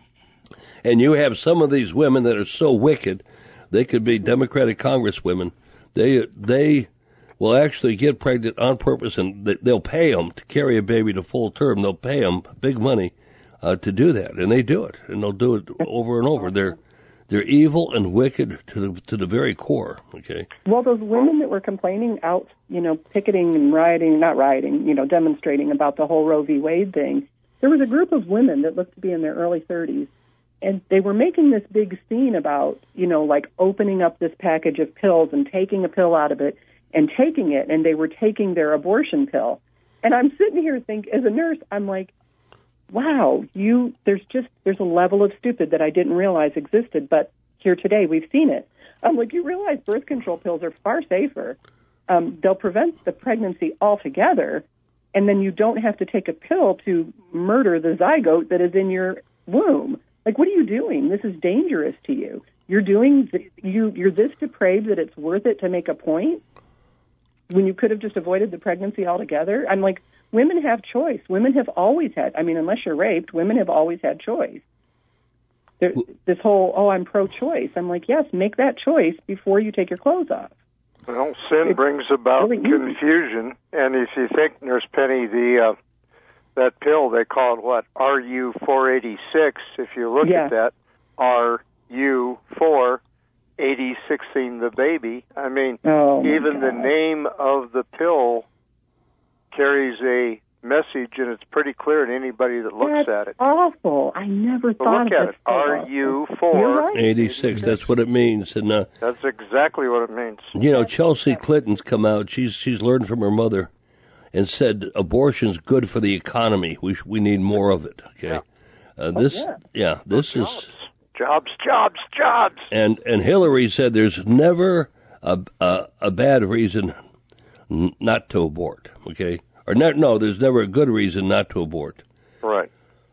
And you have some of these women that are so wicked, they could be Democratic congresswomen. They they will actually get pregnant on purpose, and they'll pay them to carry a baby to full term. They'll pay them big money uh, to do that, and they do it, and they'll do it over and over. They're they're evil and wicked to the to the very core. Okay. Well, those women that were complaining out, you know, picketing and rioting, not rioting, you know, demonstrating about the whole Roe v. Wade thing. There was a group of women that looked to be in their early thirties, and they were making this big scene about, you know, like opening up this package of pills and taking a pill out of it and taking it, and they were taking their abortion pill. And I'm sitting here think, as a nurse, I'm like, wow, you, there's just, there's a level of stupid that I didn't realize existed, but here today we've seen it. I'm like, you realize birth control pills are far safer. Um, they'll prevent the pregnancy altogether, and then you don't have to take a pill to murder the zygote that is in your womb. Like, what are you doing? This is dangerous to you. You're doing, you, you're this depraved that it's worth it to make a point when you could have just avoided the pregnancy altogether. I'm like, women have choice. Women have always had, I mean, unless you're raped, women have always had choice. There, this whole, oh, I'm pro-choice. I'm like, yes, make that choice before you take your clothes off. Well, sin it's brings about really confusion. And if you think, Nurse Penny, the uh, that pill, they call it what, R U four eighty-six. If you look yeah. at that, R U four eighty-sixing the baby. I mean, oh, even God. the name of the pill carries a message, and it's pretty clear to anybody that looks That's at it. awful. I never But thought look of at it. it. R U four eighty-six. That's what it means. And uh, that's exactly what it means. you know, Chelsea Clinton's come out. She's she's learned from her mother, and said abortion's good for the economy. We sh- we need more of it. Okay. Yeah. Uh, this oh, yeah. yeah this jobs. is jobs, jobs, jobs. and and Hillary said there's never a a, a bad reason n- not to abort. Okay. Or not, no, there's never a good reason not to abort. Right.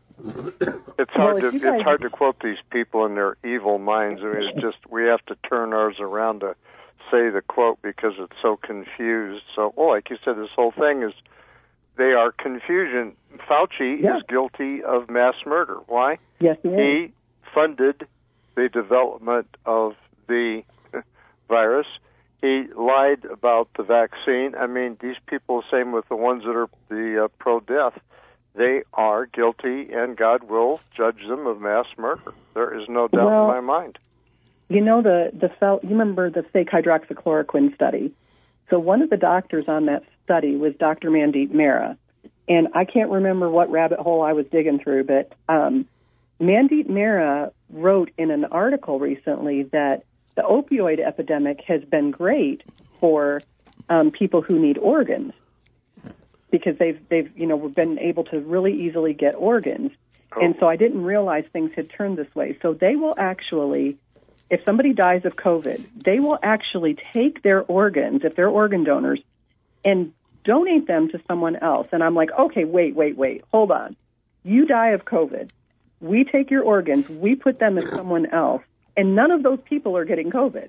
It's hard well, to guys... it's hard to quote these people in their evil minds. I mean, it's just we have to turn ours around to say the quote because it's so confused. So, well, like you said, this whole thing is they are confusion. Fauci yeah. is guilty of mass murder. Why? Yes, he is. He funded the development of the virus. He lied about the vaccine. I mean, these people, same with the ones that are the uh, pro-death, they are guilty, and God will judge them of mass murder. There is no doubt well, in my mind. You know, the, the fel- you remember the fake hydroxychloroquine study? So one of the doctors on that study was Doctor Mandeep Mehra. And I can't remember what rabbit hole I was digging through, but um, Mandeep Mehra wrote in an article recently that the opioid epidemic has been great for um, people who need organs because they've they've you know been able to really easily get organs. Oh. And so I didn't realize things had turned this way. So they will actually, if somebody dies of COVID, they will actually take their organs, if they're organ donors, and donate them to someone else. And I'm like, okay, wait, wait, wait, hold on. You die of COVID. We take your organs, we put them in someone else, and none of those people are getting COVID.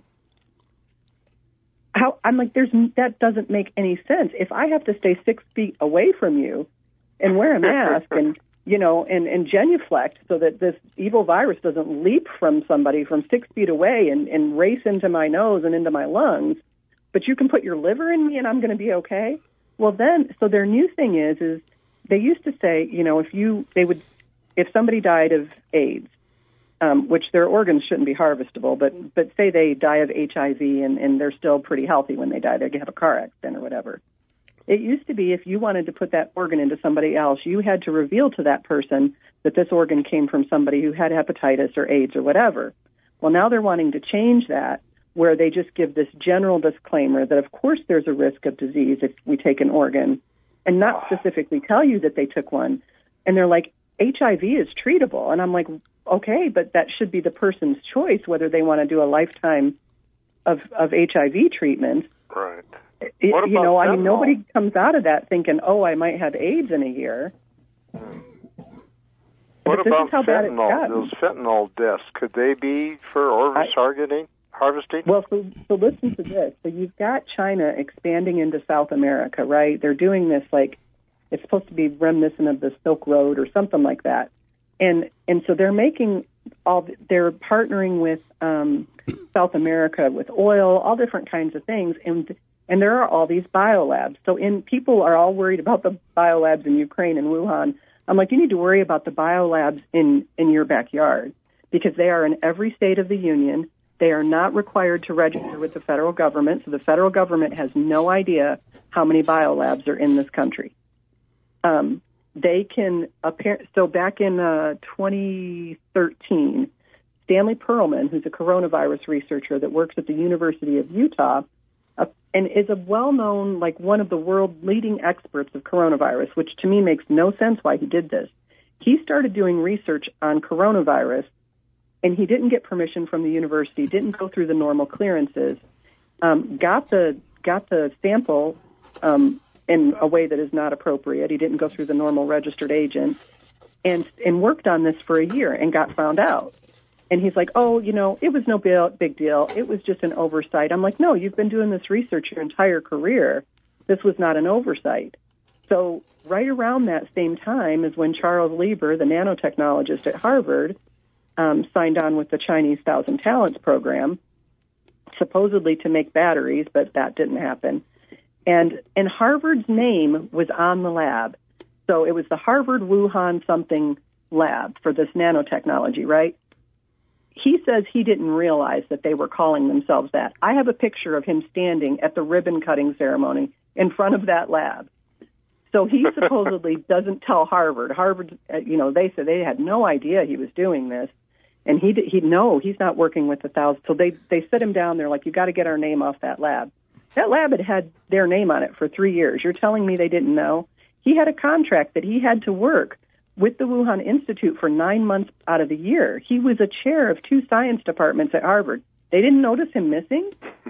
How, I'm like, there's that doesn't make any sense. If I have to stay six feet away from you and wear a mask and, you know, and, and genuflect so that this evil virus doesn't leap from somebody from six feet away and, and race into my nose and into my lungs, but you can put your liver in me and I'm going to be okay? Well, then, so their new thing is, is they used to say, you know, if you, they would, if somebody died of AIDS, um, which their organs shouldn't be harvestable, but but say they die of H I V and, and they're still pretty healthy when they die, they have a car accident or whatever. It used to be if you wanted to put that organ into somebody else, you had to reveal to that person that this organ came from somebody who had hepatitis or AIDS or whatever. Well, now they're wanting to change that, where they just give this general disclaimer that, of course, there's a risk of disease if we take an organ, and not specifically tell you that they took one. And they're like, H I V is treatable. And I'm like, okay, but that should be the person's choice whether they want to do a lifetime of, of H I V treatment. Right. It, what you about know, fentanyl? I mean, nobody comes out of that thinking, oh, I might have AIDS in a year. What but about this is how bad it's fentanyl? gotten. Those fentanyl deaths, could they be for organ targeting? Harvesting? Well, so, so listen to this. So you've got China expanding into South America, right? They're doing this like, it's supposed to be reminiscent of the Silk Road or something like that. And and so they're making all, they're partnering with um, South America with oil, all different kinds of things. And and there are all these biolabs. So in people are all worried about the biolabs in Ukraine and Wuhan. I'm like, you need to worry about the biolabs in, in your backyard because they are in every state of the union. They are not required to register with the federal government, so the federal government has no idea how many biolabs are in this country. Um, they can appear. So back in uh, twenty thirteen, Stanley Perlman, who's a coronavirus researcher that works at the University of Utah, uh, and is a well-known, like one of the world leading experts of coronavirus, which to me makes no sense why he did this. He started doing research on coronavirus. And he didn't get permission from the university, didn't go through the normal clearances, um, got the got the sample um, in a way that is not appropriate. He didn't go through the normal registered agent, and and worked on this for a year and got found out. And he's like, oh, you know, it was no big deal. It was just an oversight. I'm like, no, you've been doing this research your entire career. This was not an oversight. So right around that same time is when Charles Lieber, the nanotechnologist at Harvard, Um, signed on with the Chinese Thousand Talents program, supposedly to make batteries, but that didn't happen. And and Harvard's name was on the lab. So it was the Harvard Wuhan something lab for this nanotechnology, right? He says he didn't realize that they were calling themselves that. I have a picture of him standing at the ribbon cutting ceremony in front of that lab. So he supposedly doesn't tell Harvard. Harvard, uh, you know, they said they had no idea he was doing this. And he he no, he's not working with the thousand. So they they sit him down. They're like, you got to get our name off that lab. That lab had had their name on it for three years. You're telling me they didn't know? He had a contract that he had to work with the Wuhan Institute for nine months out of the year. He was a chair of two science departments at Harvard. They didn't notice him missing.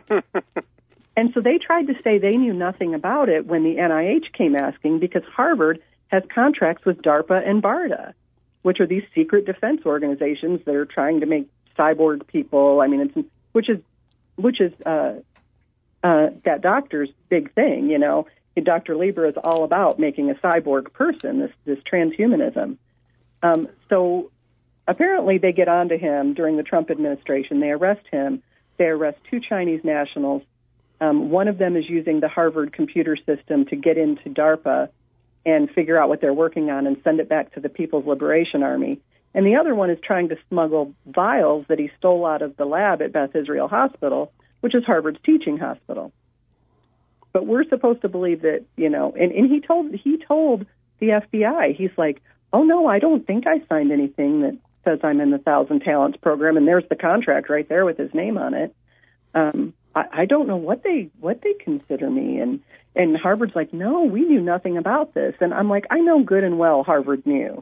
And so they tried to say they knew nothing about it when the N I H came asking, because Harvard has contracts with DARPA and BARDA, which are these secret defense organizations that are trying to make cyborg people. I mean, it's which is which is uh, uh, that doctor's big thing, you know. Doctor Lieber is all about making a cyborg person, this this transhumanism. Um, so apparently they get onto him during the Trump administration. They arrest him. They arrest two Chinese nationals. Um, one of them is using the Harvard computer system to get into DARPA and figure out what they're working on and send it back to the People's Liberation Army. And the other one is trying to smuggle vials that he stole out of the lab at Beth Israel Hospital, which is Harvard's teaching hospital. But we're supposed to believe that, you know, and, and he told he told the F B I, he's like, oh, no, I don't think I signed anything that says I'm in the Thousand Talents program, and there's the contract right there with his name on it. Um, I, I don't know what they what they consider me. And, and Harvard's like, no, we knew nothing about this. And I'm like, I know good and well Harvard knew.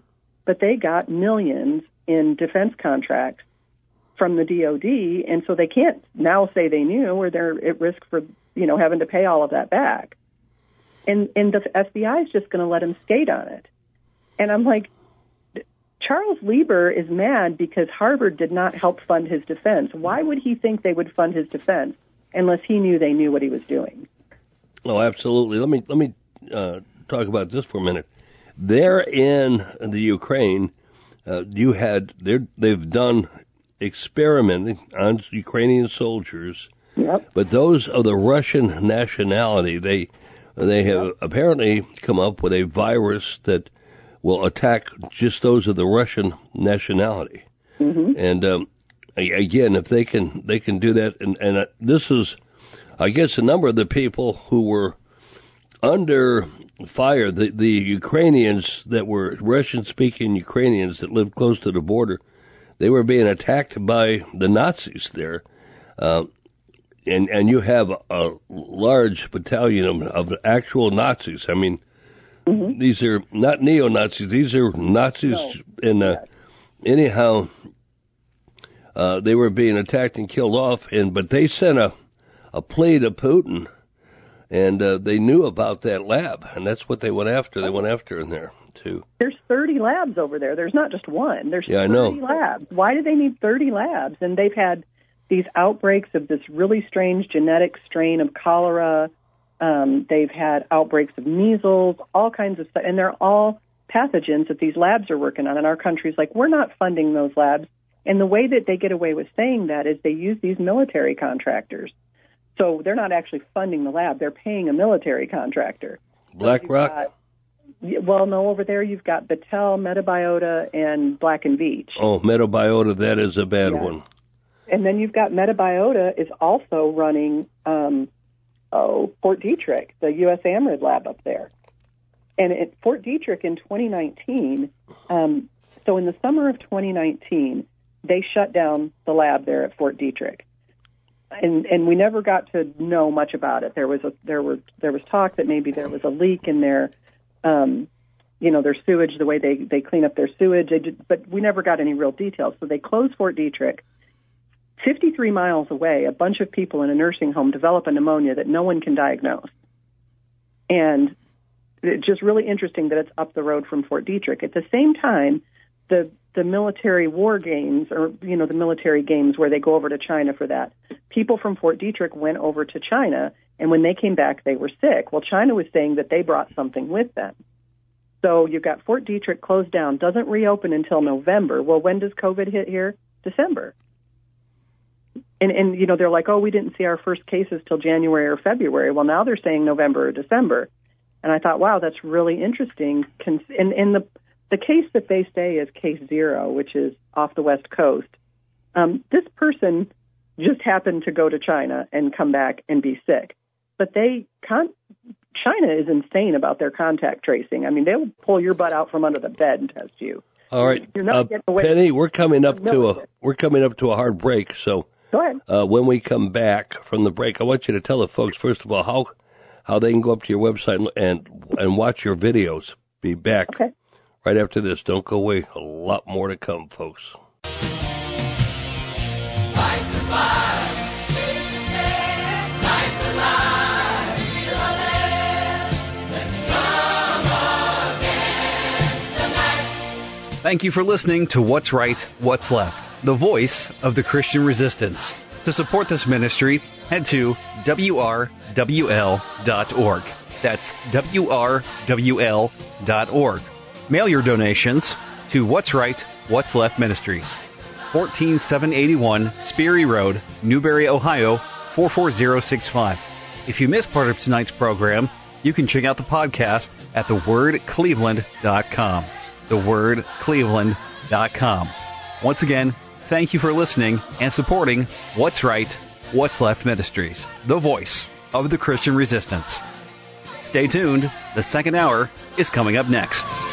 but they got millions in defense contracts from the D O D, and so they can't now say they knew, or they're at risk for, you know, having to pay all of that back. And and the F B I is just going to let them skate on it. And I'm like, Charles Lieber is mad because Harvard did not help fund his defense. Why would he think they would fund his defense unless he knew they knew what he was doing? Oh, absolutely. Let me let me uh, talk about this for a minute. There in the Ukraine, uh, you had they've done experimenting on Ukrainian soldiers, yep. but those of the Russian nationality, they they have yep. apparently come up with a virus that will attack just those of the Russian nationality. Mm-hmm. And um, again, if they can they can do that, and, and uh, this is, I guess, a number of the people who were under fire, the the Ukrainians that were Russian-speaking Ukrainians that lived close to the border. They were being attacked by the Nazis there, uh, and and you have a, a large battalion of, of actual Nazis. I mean, mm-hmm. these are not neo-Nazis; these are Nazis. No. And uh, anyhow, uh, they were being attacked and killed off. And but they sent a a plea to Putin, and uh, they knew about that lab, and that's what they went after. They went after in there too. There's thirty labs over there. There's not just one. There's yeah, I thirty know. labs. Why do they need thirty labs? And they've had these outbreaks of this really strange genetic strain of cholera. Um, they've had outbreaks of measles, all kinds of stuff. And they're all pathogens that these labs are working on. And our country's like, we're not funding those labs. And the way that they get away with saying that is they use these military contractors. So they're not actually funding the lab. They're paying a military contractor. BlackRock? So well, no, over there you've got Battelle, Metabiota, and Black and Veatch. Oh, Metabiota, that is a bad yeah. one. And then you've got Metabiota is also running, um, oh, Fort Detrick, the U S AMRID lab up there. And at Fort Detrick in twenty nineteen, um, so in the summer of twenty nineteen, they shut down the lab there at Fort Detrick. And and we never got to know much about it. There was a there was there was talk that maybe there was a leak in their Um, you know, their sewage, the way they, they clean up their sewage, they did, but we never got any real details. So they closed Fort Detrick. fifty-three miles away, a bunch of people in a nursing home develop a pneumonia that no one can diagnose. And it's just really interesting that it's up the road from Fort Detrick. At the same time, the the military war games, or, you know, the military games where they go over to China for that, people from Fort Detrick went over to China, and when they came back, they were sick. Well, China was saying that they brought something with them. So you've got Fort Detrick closed down, doesn't reopen until November. Well, when does COVID hit here? December. And, and you know, they're like, oh, we didn't see our first cases till January or February. Well, now they're saying November or December. And I thought, wow, that's really interesting. And, and the, the case that they say is case zero, which is off the West Coast, um, this person just happened to go to China and come back and be sick. But they con- China is insane about their contact tracing. I mean, they'll pull your butt out from under the bed and test you. All right, You're not uh, getting away Penny, we're coming up no, to a we're coming up to a hard break. So go ahead. Uh, when we come back from the break, I want you to tell the folks first of all how how they can go up to your website and and watch your videos. Be back okay. right after this. Don't go away. A lot more to come, folks. Fight the fight. Thank you for listening to What's Right, What's Left, the voice of the Christian resistance. To support this ministry, head to W R W L dot org. That's W R W L dot org. Mail your donations to What's Right, What's Left Ministries, fourteen seven eighty-one Sperry Road, Newberry, Ohio, four four zero six five. If you missed part of tonight's program, you can check out the podcast at the word cleveland dot com. the word cleveland dot com. Once again, thank you for listening and supporting What's Right, What's Left Ministries, the voice of the Christian resistance. Stay tuned. The second hour is coming up next.